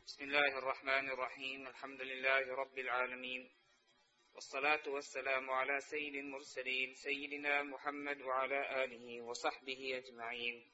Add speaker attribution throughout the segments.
Speaker 1: بسم الله الرحمن الرحيم الحمد لله رب العالمين والصلاة والسلام على سيد المرسلين سيدنا محمد وعلى آله وصحبه أجمعين.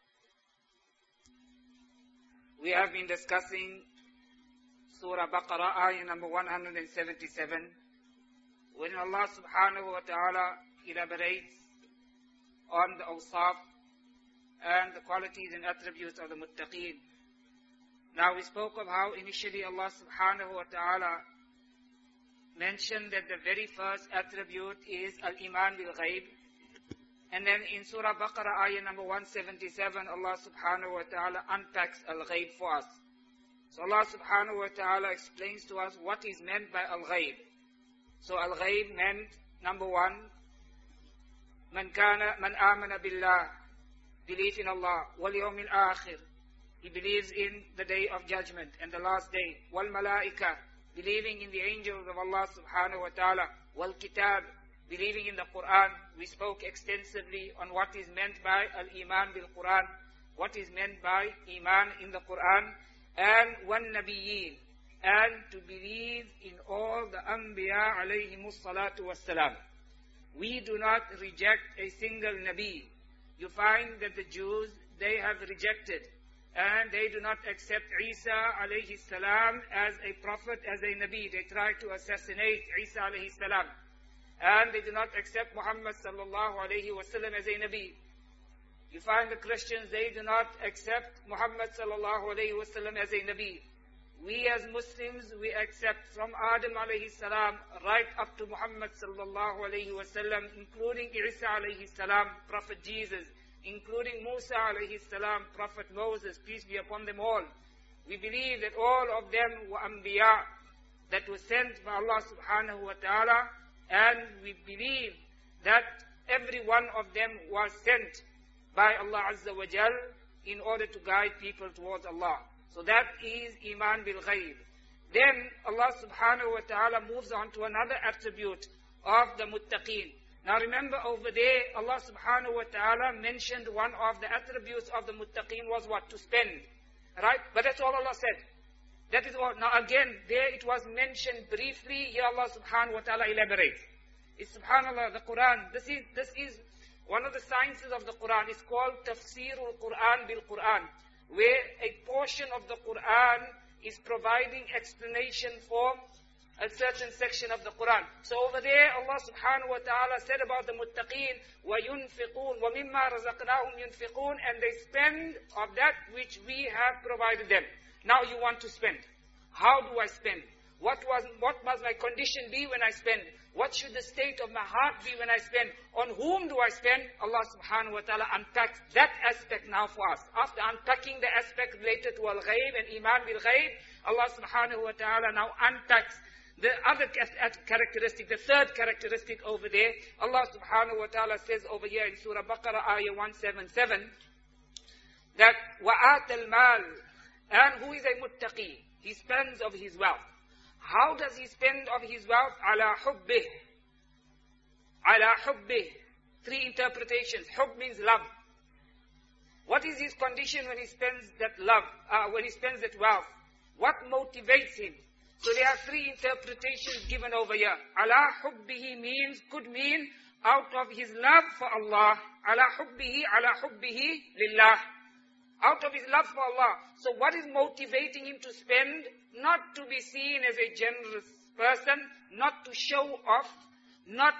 Speaker 1: We have been discussing Surah Baqarah, ayah number 177, when Allah subhanahu wa ta'ala elaborates on the awsaf and the qualities and attributes of the muttaqeen. Now we spoke of how initially Allah subhanahu wa ta'ala mentioned that the very first attribute is al-iman bil-ghayb. And then in Surah Baqarah, ayah number 177, Allah subhanahu wa ta'ala unpacks al-ghayb for us. So Allah subhanahu wa ta'ala explains to us what is meant by al-ghayb. So al-ghayb meant, number one, man amana billah, belief in Allah, wal yawmil akhir, he believes in the day of judgment and the last day, wal malaika, believing in the angels of Allah subhanahu wa ta'ala, wal kitab, believing in the Quran. We spoke extensively on what is meant by al-iman bil Quran, what is meant by iman in the Quran, and wan nabiyyin, and to believe in all the anbiya alayhimus salatu wassalam. We do not reject a single nabi. You find that the Jews, they have rejected and they do not accept Isa alayhi salam as a prophet, as a nabi. They try to assassinate Isa alayhi salam. And they do not accept Muhammad sallallahu alayhi wasallam as a nabi. You find the Christians, they do not accept Muhammad sallallahu alayhi wasallam as a nabi. We as Muslims, we accept from Adam alayhi salam right up to Muhammad sallallahu alayhi wasallam, including Isa alayhi salam, Prophet Jesus, including Musa alayhi salam, Prophet Moses, peace be upon them all. We believe that all of them were anbiya, that were sent by Allah subhanahu wa ta'ala, and we believe that every one of them was sent by Allah azza wa jal in order to guide people towards Allah. So that is iman bil ghayb. Then Allah subhanahu wa ta'ala moves on to another attribute of the muttaqeen. Now remember over there, Allah subhanahu wa ta'ala mentioned one of the attributes of the muttaqeen was what? To spend. Right? But that's all Allah said. That is all. Now again, there it was mentioned briefly. Here Allah subhanahu wa ta'ala elaborates. It's subhanallah, the Quran. This is one of the sciences of the Quran. It's called Tafsirul Quran bil Quran, where a portion of the Quran is providing explanation for a certain section of the Quran. So over there, Allah subhanahu wa ta'ala said about the muttaqeen, وَيُنْفِقُونَ وَمِمَّا رَزَقْنَاهُمْ يُنْفِقُونَ, and they spend of that which we have provided them. Now you want to spend. How do I spend? What must my condition be when I spend? What should the state of my heart be when I spend? On whom do I spend? Allah subhanahu wa ta'ala unpacks that aspect now for us. After unpacking the aspect related to al-ghayb and iman bil-ghayb, Allah subhanahu wa ta'ala now unpacks the other characteristic, the third characteristic over there. Allah subhanahu wa ta'ala says over here in Surah Baqarah, ayah 177, that وَآتَ الْمَالِ, and who is a muttaqi? He spends of his wealth. How does he spend of his wealth? عَلَى حُبِّهِ. عَلَى حُبِّهِ. Three interpretations. Hubb means love. What is his condition when he spends that love, when he spends that wealth? What motivates him? So there are three interpretations given over here. Ala hubbihi could mean out of his love for Allah. Ala hubbihi lillah. Out of his love for Allah. So what is motivating him to spend? Not to be seen as a generous person, not to show off, not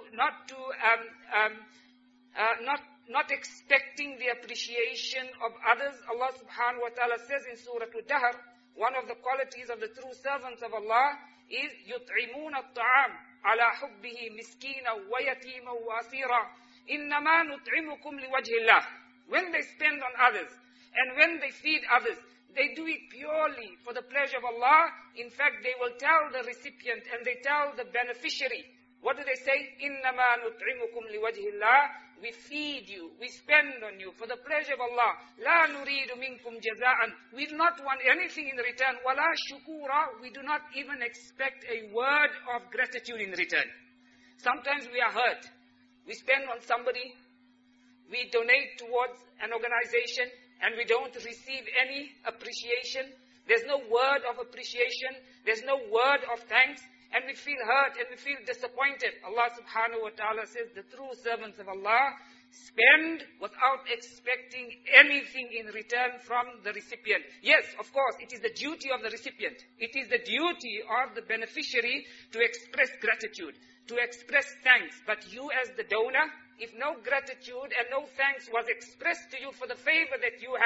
Speaker 1: expecting the appreciation of others. Allah subhanahu wa ta'ala says in Surah Al-Dahr, one of the qualities of the true servants of Allah is يُطْعِمُونَ الطَّعَامِ عَلَى حُبِّهِ مِسْكِينًا وَيَتِيمًا وَأَسِيرًا إِنَّمَا نُطْعِمُكُمْ لِوَجْهِ اللَّهِ. When they spend on others and when they feed others, they do it purely for the pleasure of Allah. In fact, they will tell the recipient and they tell the beneficiary. What do they say? إِنَّمَا نُطْعِمُكُمْ لِوَجْهِ اللَّهِ. We feed you, we spend on you for the pleasure of Allah. لَا نُرِيدُ مِنْكُمْ جَزَاءً. We do not want anything in return. وَلَا شُكُورًا. We do not even expect a word of gratitude in return. Sometimes we are hurt. We spend on somebody, we donate towards an organization, and we don't receive any appreciation. There's no word of appreciation. There's no word of thanks. And we feel hurt and we feel disappointed. Allah subhanahu wa ta'ala says, the true servants of Allah spend without expecting anything in return from the recipient. Yes, of course, it is the duty of the recipient. It is the duty of the beneficiary to express gratitude, to express thanks. But you as the donor, if no gratitude and no thanks was expressed to you for the favor that you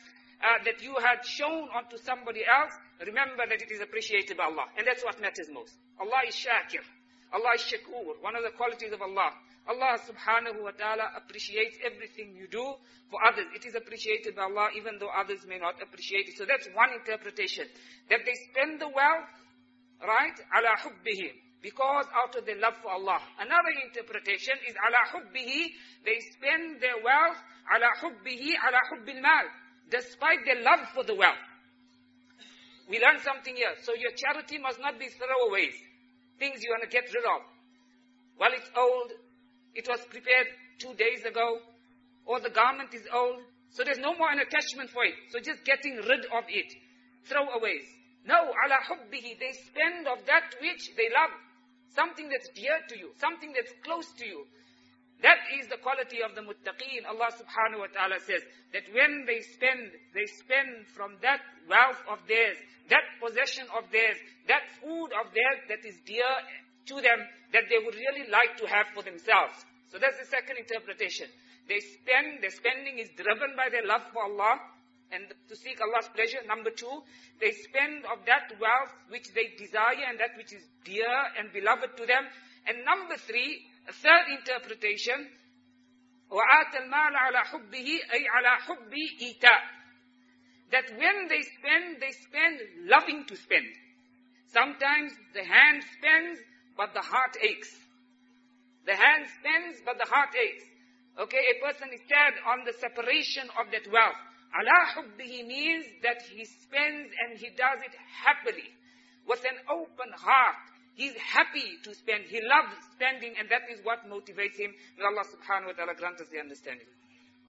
Speaker 1: had shown onto somebody else, remember that it is appreciated by Allah. And that's what matters most. Allah is Shakir. Allah is Shakur. One of the qualities of Allah. Allah subhanahu wa ta'ala appreciates everything you do for others. It is appreciated by Allah even though others may not appreciate it. So that's one interpretation. That they spend the wealth, right, ala hubbihi, because out of their love for Allah. Another interpretation is ala hubbihi, they spend their wealth ala hubbihi, ala hubbil mal, despite their love for the wealth. We learn something here. So your charity must not be throwaways. Things you want to get rid of. Well, it's old. It was prepared 2 days ago. Or the garment is old. So there's no more an attachment for it. So just getting rid of it. Throwaways. No, ala hubbihi. They spend of that which they love. Something that's dear to you. Something that's close to you. That is the quality of the muttaqeen. Allah subhanahu wa ta'ala says that when they spend from that wealth of theirs, that possession of theirs, that food of theirs that is dear to them, that they would really like to have for themselves. So that's the second interpretation. Their spending is driven by their love for Allah and to seek Allah's pleasure. Number two, they spend of that wealth which they desire and that which is dear and beloved to them. And number three, a third interpretation, وَآتَ الْمَالَ عَلَى حُبِّهِ أي عَلى حُبِّ إِيتَاء. That when they spend loving to spend. Sometimes the hand spends, but the heart aches. The hand spends, but the heart aches. Okay, a person is sad on the separation of that wealth. عَلَى حُبِّهِ means that he spends and he does it happily, with an open heart. He's happy to spend. He loves spending, and that is what motivates him. May Allah subhanahu wa ta'ala grant us the understanding.